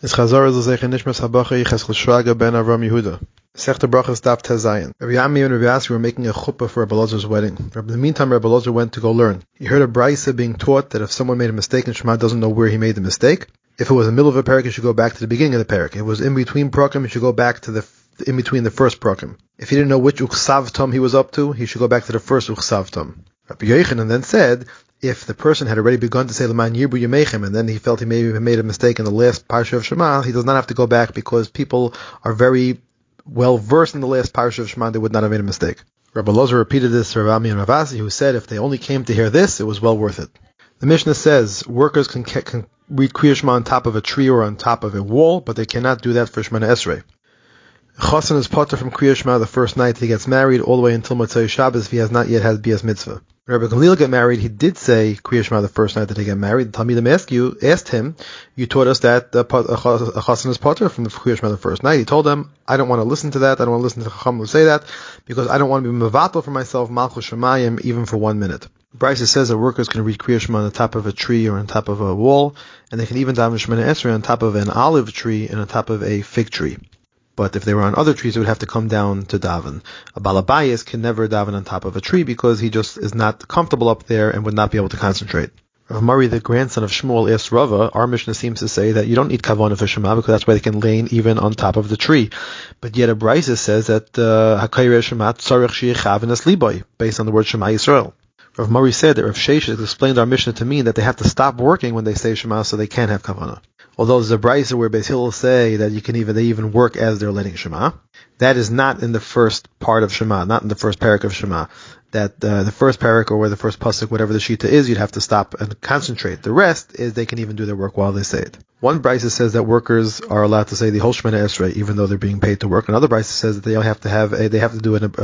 Is Chazar Zezech Nishmas Habacha Yecheskel Shraga ben Avram Yehuda. Sechta Brachas Daf Tezayin. Rabbi Yami and Rabbi Asi were making a chuppah for Rabbi Elazar's wedding. In the meantime, Rabbi Elazar went to go learn. He heard a brisa being taught that if someone made a mistake and Shema doesn't know where he made the mistake, if it was in the middle of a parak, he should go back to the beginning of the parak. If it was in between prakim, he should go back to the in between the first prakim. If he didn't know which uchsavtam he was up to, he should go back to the first uchsavtam. Rabbi Yochanan then said, if the person had already begun to say L'man Yirbu Yemechem, and then he felt he maybe made a mistake in the last parsha of Shema, he does not have to go back because people are very well versed in the last parsha of Shema, they would not have made a mistake. Rabbi Elazar repeated this to Rabbi Ami and Rav Asi, who said if they only came to hear this, it was well worth it. The Mishnah says workers can read Kriya Shema on top of a tree or on top of a wall, but they cannot do that for Shemana Esrei. Chassan is potter from Kriya Shema the first night he gets married, all the way until Motzei Shabbos if he has not yet had Bias Mitzvah. When Rabbi Gamliel got married, he did say Kriya Shema the first night that he got married. The Talmidim asked him, you taught us that a Chassan is potter from the Kriya Shema the first night. He told them, I don't want to listen to that, I don't want to listen to Chacham who say that, because I don't want to be mevatel for myself, Malchus Shemayim, even for 1 minute. Brisa says that workers can read Kriya Shema on the top of a tree or on top of a wall, and they can even daven Shemana Esrei on top of an olive tree and on top of a fig tree. But if they were on other trees, they would have to come down to daven. A balabayas can never daven on top of a tree because he just is not comfortable up there and would not be able to concentrate. Rav Mari, the grandson of Shmuel, asked Rava, our Mishnah seems to say that you don't need kavanah for Shema because that's why they can lay even on top of the tree. But yet a brisa says that Hakayre Shema tzarech sheyechav v'nas liboy, based on the word Shema Yisrael. Rav Mari said that Rav Sheshes explained our Mishnah to mean that they have to stop working when they say Shema so they can have kavanah. Although there's a brisa where Beis Hillel say that they even work as they're learning Shema. That is not in the first part of Shema, not in the first parak of Shema. That the first parak or the first pasuk, whatever the shita is, you'd have to stop and concentrate. The rest is they can even do their work while they say it. One brisa says that workers are allowed to say the whole Shemana Esrei even though they're being paid to work. Another brisa says that they have to do an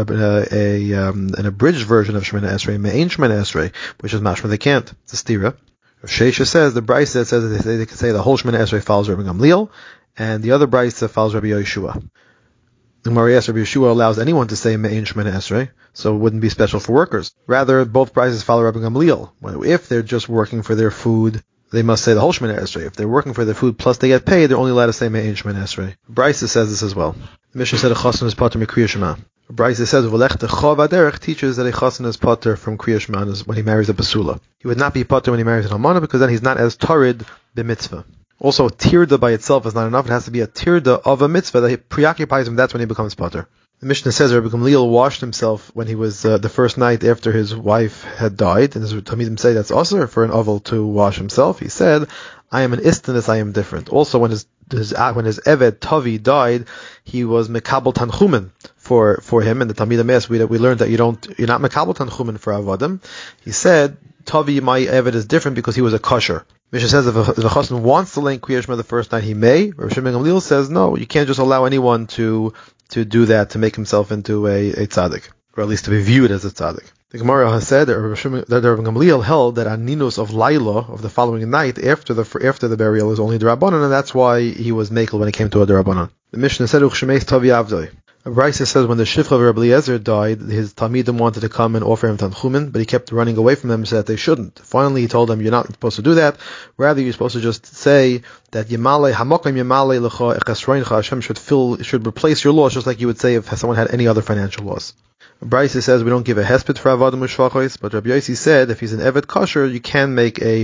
abridged version of Shemana Esrei, Me'ain Shemana Esrei, which is mashma they can't. It's a stira. Sheisha says, the brisa says that they can say the whole Shemana Esrei follows Rabbi Gamliel, and the other brisa follows Rabbi Yeshua. The Gemara asks, Rabbi Yeshua allows anyone to say Me'ain Shemana Esrei, so it wouldn't be special for workers. Rather, both brises follow Rabbi Gamliel. If they're just working for their food, they must say the whole Shemana Esrei. If they're working for their food plus they get paid, they're only allowed to say Me'ain Shemana Esrei. Brisa says this as well. The Mishnah said a chassan is potter from Kriya Shema. Brisa says V'lech techav aderech teaches that a chassan is potter from Kriya Shema when he marries a basula. He would not be potter when he marries an almana because then he's not as tarid b'mitzvah. Also, tirda by itself is not enough. It has to be a tirda of a mitzvah that preoccupies him. That's when he becomes potter. The Mishnah says Rabbi Gamliel washed himself when he was the first night after his wife had died, and as Talmidim say that's also for an oval to wash himself. He said, I am an istanis, I am different. Also, when his Eved Tavi died, he was mekabel tanchumen for him, and the Talmidim asked, we learned that you're not mekabel tanchumen for avodim. He said, Tavi, my Eved is different because he was a kosher. Mishnah says if a chassan wants to learn Kriya Shema the first night, he may. Rav Shimon Gamliel says no, you can't just allow anyone to do that to make himself into a tzaddik, or at least to be viewed as a tzaddik. The Gemara has said that Rav Gamliel held that Aninus of Laila, of the following night after the burial, is only the Rabbanan, and that's why he was makel when it came to a Rabbanan. The Mishnah said Uchshemeis Tavi Avdoi. A brisa says when the shifcha of Rabbi Eliezer died, his talmidim wanted to come and offer him tanchumen, but he kept running away from them and said that they shouldn't. Finally, he told them, you're not supposed to do that. Rather, you're supposed to just say that Yemale Hamokim Yemale Lecha Echasroincha, Hashem should replace your loss, just like you would say if someone had any other financial loss. Brisa says we don't give a hesped for avodim u'shvachos, but Rabbi Yossi said if he's an eved kosher, you can make a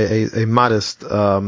modest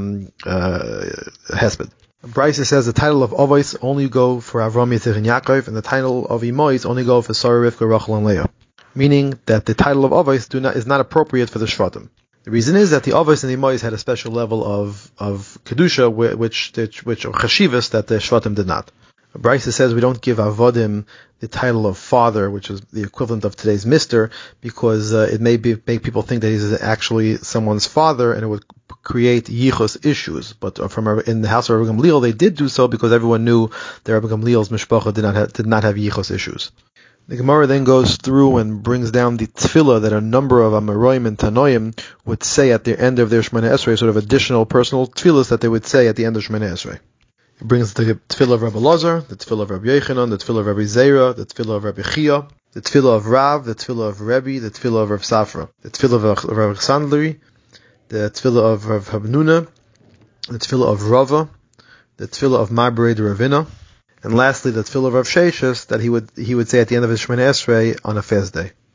hesped. Brisa says the title of Avos only go for Avram, Yitzchak, and Yaakov, and the title of Imois only go for Sarah, Rivka, Rachel, and Leah. Meaning that the title of Avos is not appropriate for the Shvatim. The reason is that the Avos and the Imois had a special level of kedusha, which or chashivas that the Shvatim did not. Brisa says we don't give avodim the title of father, which is the equivalent of today's mister, because it make people think that he's actually someone's father, and it would create yichus issues. But in the house of Rabbi Gamliel, they did do so because everyone knew that Rabbi Gamliel's mishpacha did not have yichus issues. The Gemara then goes through and brings down the tefillah that a number of Amoraim and Tanoim would say at the end of their Shemana Esrei, sort of additional personal tefillahs that they would say at the end of Shemana Esrei. It brings the tefillah of Rabbi Elazar, the tefillah of Rabbi Yochanan, the tefillah of Rabbi Zera, the tefillah of Rabbi Chia, the tefillah of Rav, the tefillah of Rebbe, the tefillah of Rav Safra, the tefillah of Rav Sandleri, the tefillah of Rav Habnuna, the tefillah of Rava, the tefillah of Ma'abirei de Ravina, and lastly the tefillah of Rav Sheshes that he would say at the end of his Shemoneh Esrei on a fast day.